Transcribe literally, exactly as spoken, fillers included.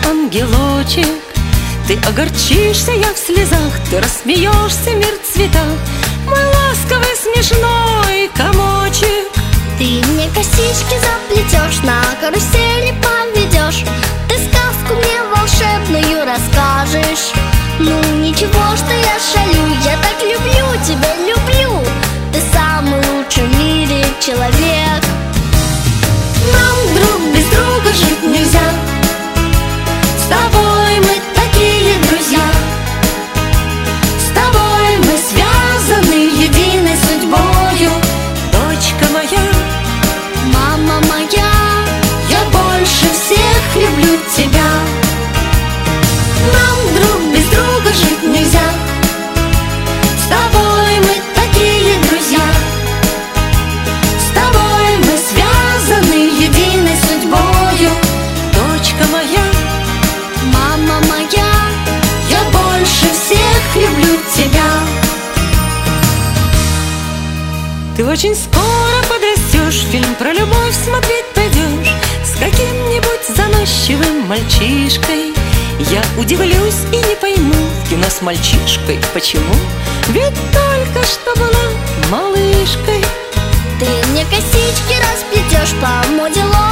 ангелочек. Ты огорчишься, я в слезах, ты рассмеешься, мир в цветах, мой ласковый смешной комочек. Ты мне косички заплетешь, на карусели поведешь, ты сказку мне волшебную расскажешь. Ну ничего, что я шалю, я так люблю тебя, люблю. Ты самый лучший в мире человек. Нам друг без друга жить нельзя, с тобой мы такие друзья. С тобой мы связаны единой судьбою. Дочка моя, мама моя, я больше всех люблю тебя. Нам друг без друга жить нельзя, с тобой мы такие друзья. С тобой мы связаны единой судьбою. Дочка моя, мама моя, я больше всех люблю тебя. Ты очень скоро подрастешь, фильм про любовь смотреть пойдешь с каким-нибудь заносчивым мальчишкой. Я удивлюсь и не пойму в кино с мальчишкой почему, ведь только что была малышкой. ты мне косички расплетешь по моде ло